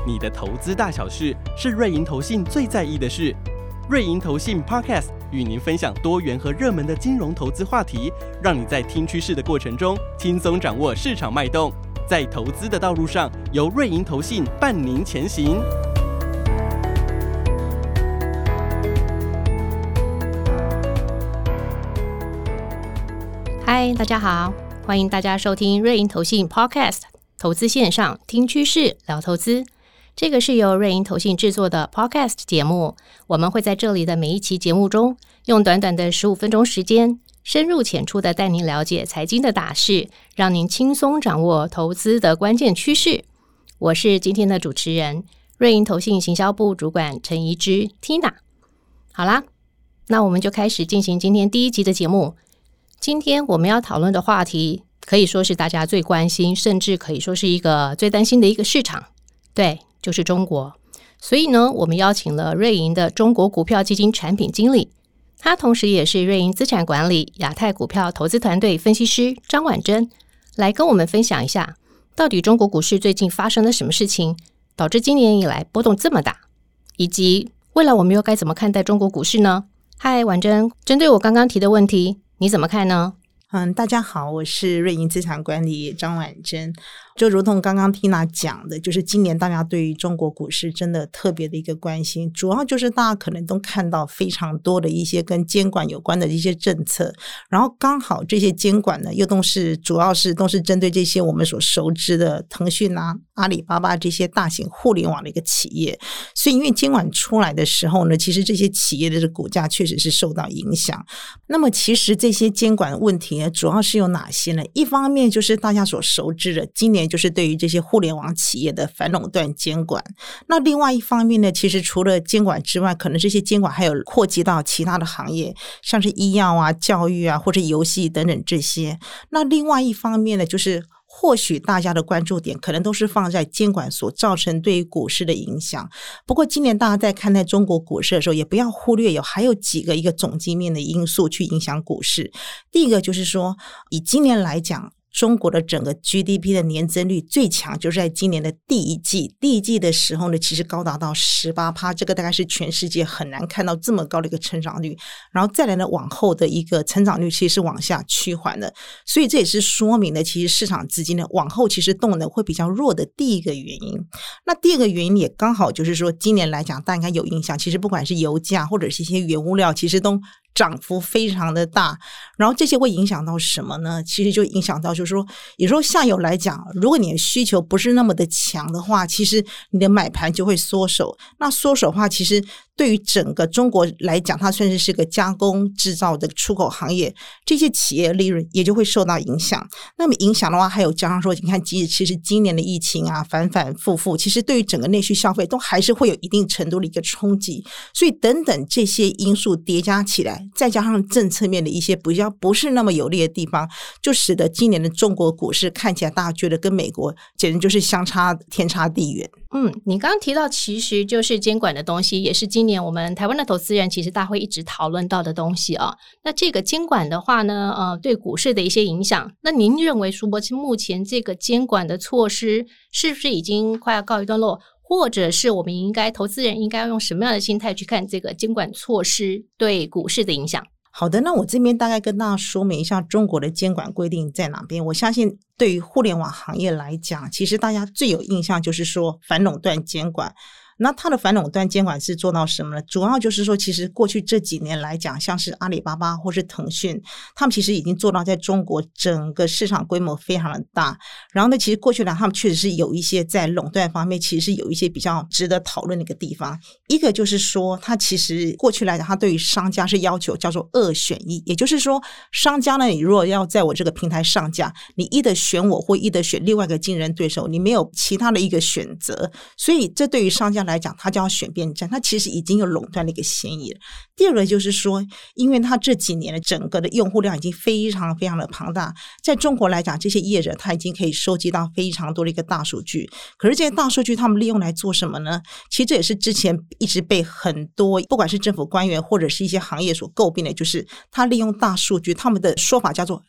你的投资大小事是瑞银投信最在意的事。瑞银投信 Podcast 与您分享多元和热门的金融投资话题，让你在听趋势的过程中轻松掌握市场脉动，在投资的道路上由瑞银投信伴您前行。 嗨，大家好，欢迎大家收听瑞银投信 Podcast 投资线上听趋势聊投资。这个是由瑞银投信制作的 Podcast 节目，我们会在这里的每一期节目中，用短短的15分钟时间，深入浅出的带您了解财经的大事，让您轻松掌握投资的关键趋势。我是今天的主持人，瑞银投信行销部主管陈怡之 Tina。 好啦，那我们就开始进行今天第一集的节目。今天我们要讨论的话题可以说是大家最关心，甚至可以说是一个最担心的一个市场，对，就是中国。所以呢，我们邀请了瑞银的中国股票基金产品经理，他同时也是瑞银资产管理亚太股票投资团队分析师张婉珍，来跟我们分享一下，到底中国股市最近发生了什么事情，导致今年以来波动这么大，以及未来我们又该怎么看待中国股市呢？嗨，婉珍，针对我刚刚提的问题，你怎么看呢？ 大家好，我是瑞银资产管理张婉珍。就如同刚刚 Tina 讲的，就是今年大家对于中国股市真的特别的一个关心，主要就是大家可能都看到非常多的一些跟监管有关的一些政策，然后刚好这些监管呢又主要是都是针对这些我们所熟知的腾讯啊、阿里巴巴这些大型互联网的一个企业，所以因为监管出来的时候呢，其实这些企业的股价确实是受到影响。那么其实这些监管问题呢，主要是有哪些呢？一方面就是大家所熟知的，今年就是对于这些互联网企业的反垄断监管。那另外一方面呢，其实除了监管之外，可能这些监管还有扩及到其他的行业，像是医药啊、教育啊或者游戏等等这些。那另外一方面呢，就是或许大家的关注点可能都是放在监管所造成对于股市的影响。不过今年大家在看待中国股市的时候，也不要忽略还有几个一个总经面的因素去影响股市。第一个就是说，以今年来讲，中国的整个 GDP 的年增率最强就是在今年的第一季的时候呢，其实高达到 18%， 这个大概是全世界很难看到这么高的一个成长率。然后再来呢，往后的一个成长率其实是往下趋缓的，所以这也是说明了其实市场资金呢往后其实动能会比较弱的第一个原因。那第二个原因也刚好就是说，今年来讲大家应该有印象，其实不管是油价或者是一些原物料，其实都涨幅非常的大，然后这些会影响到什么呢？其实就影响到就是说，有时候下游来讲，如果你的需求不是那么的强的话，其实你的买盘就会缩手。那缩手的话，其实对于整个中国来讲，它算是个加工制造的出口行业，这些企业利润也就会受到影响。那么影响的话，还有加上说，你看其实今年的疫情啊反反复复，其实对于整个内需消费都还是会有一定程度的一个冲击。所以等等这些因素叠加起来，再加上政策面的一些比较不是那么有利的地方，就使得今年的中国股市看起来大家觉得跟美国简直就是天差地远。 你刚刚提到其实就是监管的东西，也是今年我们台湾的投资人其实大会一直讨论到的东西啊。那这个监管的话呢，对股市的一些影响，那您认为说目前这个监管的措施是不是已经快要告一段落？或者是我们投资人应该用什么样的心态去看这个监管措施对股市的影响？ 好的，那我这边大概跟大家说明一下中国的监管规定在哪边。我相信对于互联网行业来讲，其实大家最有印象就是说反垄断监管。那它的反垄断监管是做到什么呢？主要就是说，其实过去这几年来讲，像是阿里巴巴或是腾讯，他们其实已经做到在中国整个市场规模非常的大。然后呢，其实过去来他们确实是有一些在垄断方面其实是有一些比较值得讨论的一个地方。一个就是说，它其实过去来讲，它对于商家是要求叫做2选1，也就是说，商家呢，你如果要在我这个平台上架，你一的选我或一的选另外一个竞争对手，你没有其他的一个选择。所以这对于商家来讲，他就要选边站，他其实已经有垄断的一个嫌疑了。第二个就是说，因为他这几年的整个的用户量已经非常非常的庞大，在中国来讲，这些业者他已经可以收集到非常多的一个大数据。可是这些大数据他们利用来做什么呢？其实这也是之前一直被很多不管是政府官员或者是一些行业所诟病的，就是他利用大数据，他们的说法叫做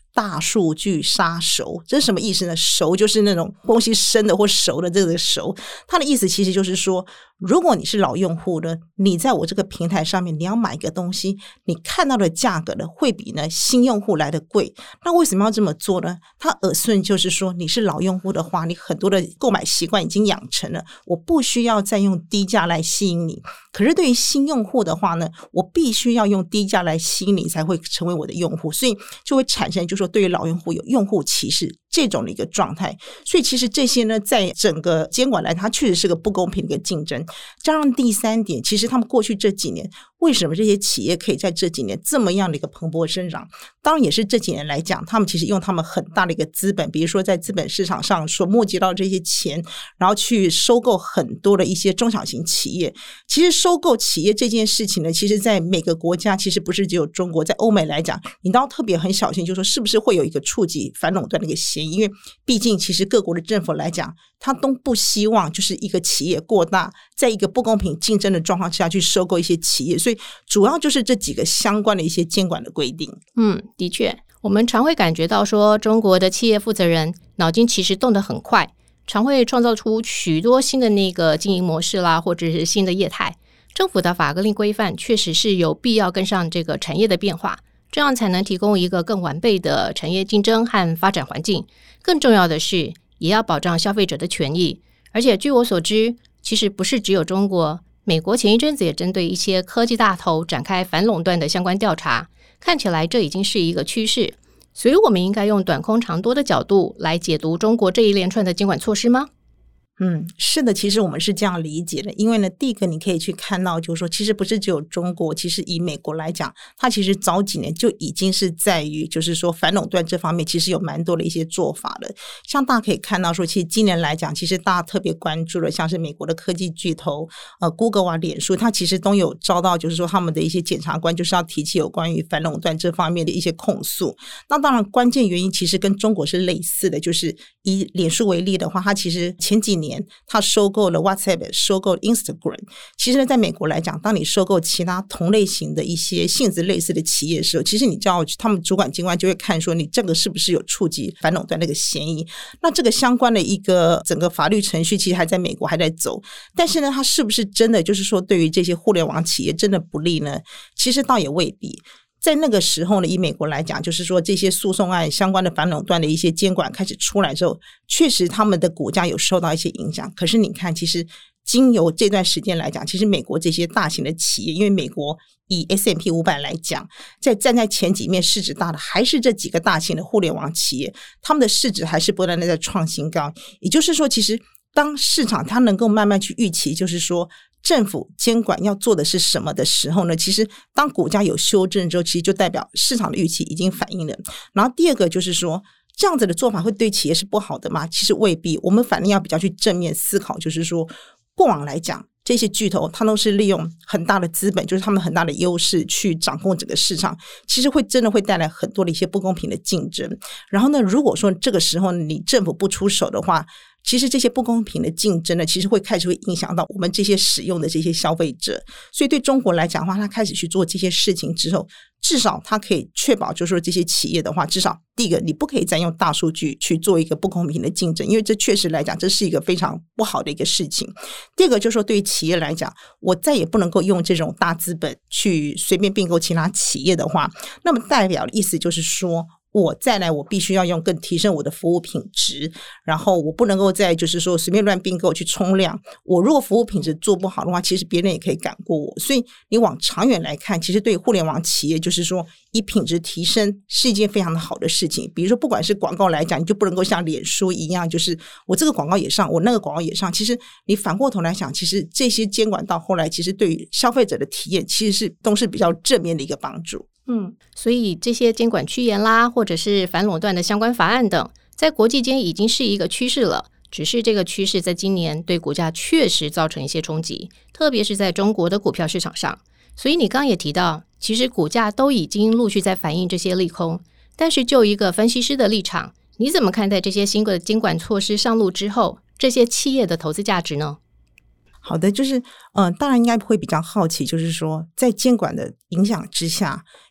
大数据杀熟。这是什么意思呢？熟就是那种东西生的或熟的这个熟，它的意思其实就是说，如果你是老用户呢，你在我这个平台上面你要买一个东西，你看到的价格呢会比呢新用户来的贵。那为什么要这么做呢？它assume就是说，你是老用户的话，你很多的购买习惯已经养成了，我不需要再用低价来吸引你。可是对于新用户的话呢，我必须要用低价来吸引你才会成为我的用户，所以就会产生就是说对于老用户有用户歧视这种的一个状态。所以其实这些呢，在整个监管来它确实是个不公平的一个竞争。加上第三点，其实他们过去这几年为什么这些企业可以在这几年这么样的一个蓬勃生长，当然也是这几年来讲，他们其实用他们很大的一个资本，比如说在资本市场上所募集到这些钱，然后去收购很多的一些中小型企业。其实收购企业这件事情呢，其实在每个国家其实不是只有中国，在欧美来讲，你都要特别很小心，就是说是不是会有一个触及反垄断的一个嫌疑，因为毕竟其实各国的政府来讲，他都不希望就是一个企业过大，在一个不公平竞争的状况之下去收购一些企业，所以主要就是这几个相关的一些监管的规定。 的确，我们常会感觉到说，中国的企业负责人脑筋其实动得很快，常会创造出许多新的那个经营模式啦，或者是新的业态。政府的法令规范确实是有必要跟上这个产业的变化，这样才能提供一个更完备的产业竞争和发展环境。更重要的是，也要保障消费者的权益。而且据我所知，其实不是只有中国，美国前一阵子也针对一些科技大头展开反垄断的相关调查，看起来这已经是一个趋势。所以我们应该用短空长多的角度来解读中国这一连串的监管措施吗？ 是的，其实我们是这样理解的。因为呢，第一个你可以去看到，就是说其实不是只有中国，其实以美国来讲，它其实早几年就已经是在于就是说反垄断这方面其实有蛮多的一些做法了。像大家可以看到说，其实今年来讲，其实大家特别关注的像是美国的科技巨头Google 啊、脸书，它其实都有遭到就是说他们的一些检察官就是要提起有关于反垄断这方面的一些控诉。那当然关键原因其实跟中国是类似的，就是以脸书为例的话，它其实前几年他收购了 WhatsApp， 收购了 Instagram。 其实呢，在美国来讲，当你收购其他同类型的一些性质类似的企业的时候，其实你知道他们主管机关就会看说你这个是不是有触及反垄断那个嫌疑。那这个相关的一个整个法律程序其实还在美国还在走，但是呢，它是不是真的就是说对于这些互联网企业真的不利呢？其实倒也未必。在那个时候呢，以美国来讲，就是说这些诉讼案相关的反垄断的一些监管开始出来之后，确实他们的股价有受到一些影响。可是你看，其实经由这段时间来讲，其实美国这些大型的企业，因为美国以 S&P 500来讲，站在前几面市值大的还是这几个大型的互联网企业，他们的市值还是不断的在创新高。也就是说，其实当市场它能够慢慢去预期，就是说政府监管要做的是什么的时候呢，其实当股价有修正之后，其实就代表市场的预期已经反映了。然后第二个就是说，这样子的做法会对企业是不好的吗？其实未必。我们反正要比较去正面思考，就是说过往来讲，这些巨头它都是利用很大的资本，就是他们很大的优势去掌控整个市场，其实真的会带来很多的一些不公平的竞争。然后呢，如果说这个时候你政府不出手的话，其实这些不公平的竞争呢，其实会开始会影响到我们这些使用的这些消费者。所以对中国来讲的话，他开始去做这些事情之后，至少他可以确保就是说这些企业的话，至少第一个你不可以再用大数据去做一个不公平的竞争，因为这确实来讲这是一个非常不好的一个事情。第二个就是说对于企业来讲，我再也不能够用这种大资本去随便并购其他企业的话，那么代表的意思就是说我再来我必须要用更提升我的服务品质，然后我不能够再就是说随便乱并购去冲量。我如果服务品质做不好的话，其实别人也可以赶过我。所以你往长远来看，其实对互联网企业就是说以品质提升是一件非常的好的事情。比如说不管是广告来讲，你就不能够像脸书一样，就是我这个广告也上，我那个广告也上。其实你反过头来想，其实这些监管到后来其实对于消费者的体验其实都是比较正面的一个帮助。 所以这些监管趋严啦，或者是反垄断的相关法案等，在国际间已经是一个趋势了。只是这个趋势在今年对股价确实造成一些冲击，特别是在中国的股票市场上。所以你刚刚也提到，其实股价都已经陆续在反映这些利空。但是就一个分析师的立场，你怎么看待这些新的监管措施上路之后，这些企业的投资价值呢？ 好的，就是当然应该会比较好奇，就是说在监管的影响之下，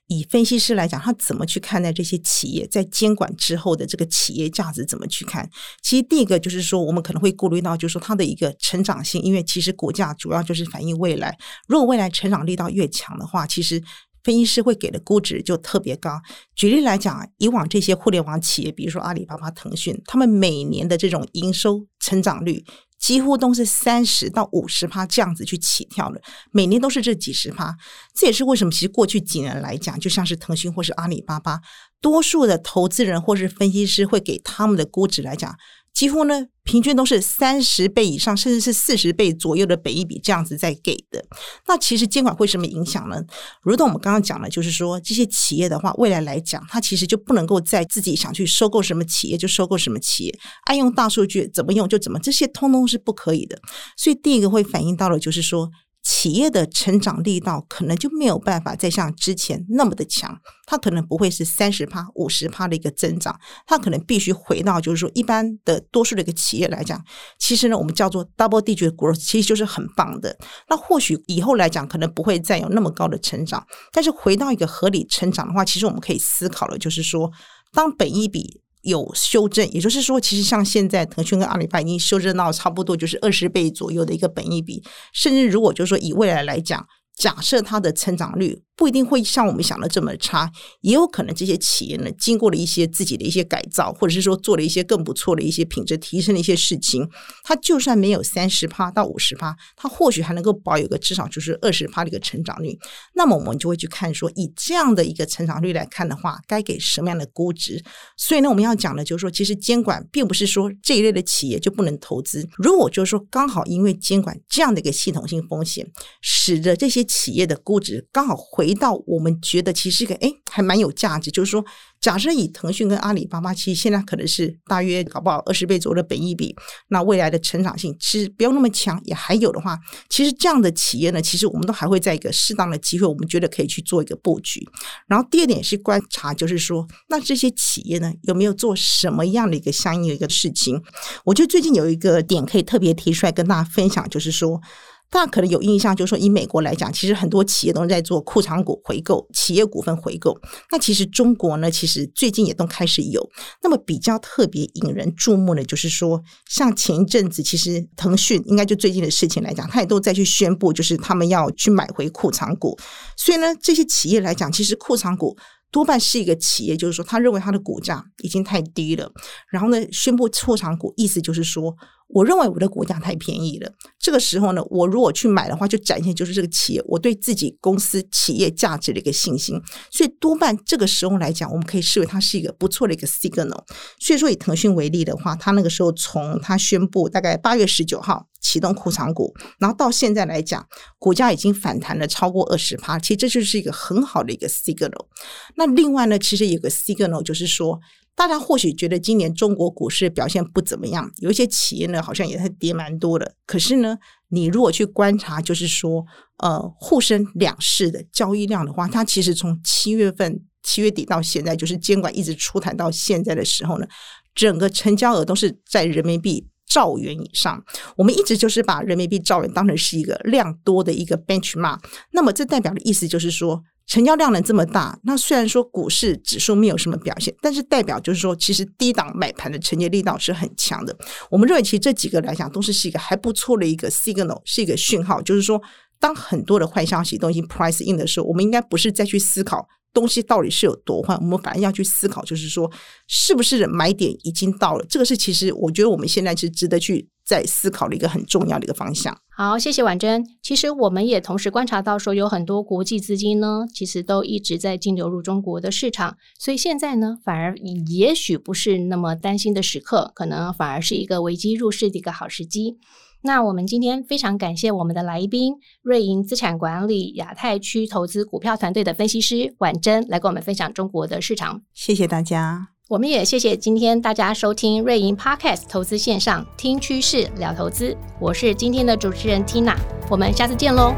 以分析师来讲，他怎么去看待这些企业在监管之后的这个企业价值怎么去看？其实第一个就是说，我们可能会顾虑到就是说它的一个成长性，因为其实股价主要就是反映未来，如果未来成长力道越强的话，其实分析师会给的估值就特别高。举例来讲，以往这些互联网企业，比如说阿里巴巴、腾讯，他们每年的这种营收成长率几乎都是30%到50%这样子去起跳的，每年都是这几10%。这也是为什么其实过去几年来讲，就像是腾讯或是阿里巴巴，多数的投资人或是分析师会给他们的估值来讲，几乎呢平均都是30倍以上，甚至是40倍左右的本益比这样子在给的。那其实监管会什么影响呢？如同我们刚刚讲的，就是说这些企业的话，未来来讲，它其实就不能够在自己想去收购什么企业就收购什么企业，爱用大数据怎么用就怎么，这些通通是不可以的。所以第一个会反映到的就是说，企业的成长力道可能就没有办法再像之前那么的强，它可能不会是30%、50% 的一个增长，它可能必须回到就是说一般的多数的一个企业来讲，其实呢我们叫做 double digit growth， 其实就是很棒的。那或许以后来讲可能不会再有那么高的成长，但是回到一个合理成长的话，其实我们可以思考的就是说，当本益比有修正，也就是说其实像现在腾讯跟阿里巴巴已经修正到差不多就是20倍左右的一个本益比，甚至如果就是说以未来来讲，假设它的成长率不一定会像我们想的这么差，也有可能这些企业呢经过了一些自己的一些改造，或者是说做了一些更不错的一些品质提升的一些事情，它就算没有30%到50%，它或许还能够保有个至少就是20%的一个成长率。那么我们就会去看说，以这样的一个成长率来看的话，该给什么样的估值。所以呢我们要讲的就是说，其实监管并不是说这一类的企业就不能投资，如果就是说刚好因为监管这样的一个系统性风险，使得这些企业的估值刚好回到我们觉得其实还蛮有价值，就是说假设以腾讯跟阿里巴巴，其实现在可能是大约搞不好20倍左右的本益比，那未来的成长性其实不用那么强也还有的话，其实这样的企业呢，其实我们都还会在一个适当的机会，我们觉得可以去做一个布局。然后第二点是观察，就是说那这些企业呢有没有做什么样的一个相应的一个事情。我觉得最近有一个点可以特别提出来跟大家分享，就是说大家可能有印象，就是说以美国来讲，其实很多企业都在做库藏股回购、企业股份回购。那其实中国呢，其实最近也都开始有。那么比较特别引人注目的就是说，像前一阵子，其实腾讯应该就最近的事情来讲，他也都在去宣布，就是他们要去买回库藏股。所以呢，这些企业来讲，其实库藏股多半是一个企业，就是说他认为他的股价已经太低了，然后呢宣布库藏股，意思就是说我认为我的股价太便宜了，这个时候呢我如果去买的话，就展现就是这个企业我对自己公司企业价值的一个信心。所以多半这个时候来讲，我们可以视为它是一个不错的一个 signal。 所以说以腾讯为例的话，他那个时候从他宣布大概8月19号启动库藏股，然后到现在来讲股价已经反弹了超过 20%， 其实这就是一个很好的一个 signal。 那另外呢，其实有个 signal 就是说，大家或许觉得今年中国股市表现不怎么样，有一些企业呢好像也是跌蛮多的，可是呢你如果去观察就是说沪深两市的交易量的话，它其实从7月底到现在，就是监管一直出台到现在的时候呢，整个成交额都是在人民币兆元以上。我们一直就是把人民币兆元当成是一个量多的一个 benchmark， 那么这代表的意思就是说，成交量能这么大，那虽然说股市指数没有什么表现，但是代表就是说其实低档买盘的承接力道是很强的。我们认为其实这几个来讲都是一个还不错的一个 signal， 是一个讯号，就是说当很多的坏消息都已经 price in 的时候，我们应该不是再去思考东西到底是有多坏，我们反而要去思考就是说是不是买点已经到了，这个是其实我觉得我们现在是值得去再思考的一个很重要的一个方向。 好，谢谢婉珍。其实我们也同时观察到说，有很多国际资金呢其实都一直在净流入中国的市场，所以现在呢反而也许不是那么担心的时刻，可能反而是一个危机入市的一个好时机。那我们今天非常感谢我们的来宾，瑞银资产管理亚太区投资股票团队的分析师婉珍来跟我们分享中国的市场。 谢谢大家。 我们也谢谢今天大家收听瑞银 Podcast 投资线上听趋势聊投资，我是今天的主持人 Tina， 我们下次见咯。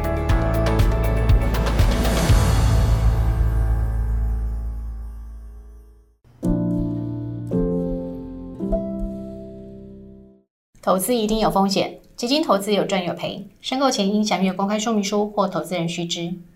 投资一定有风险，基金投资有赚有赔，申购前应详阅公开说明书或投资人须知。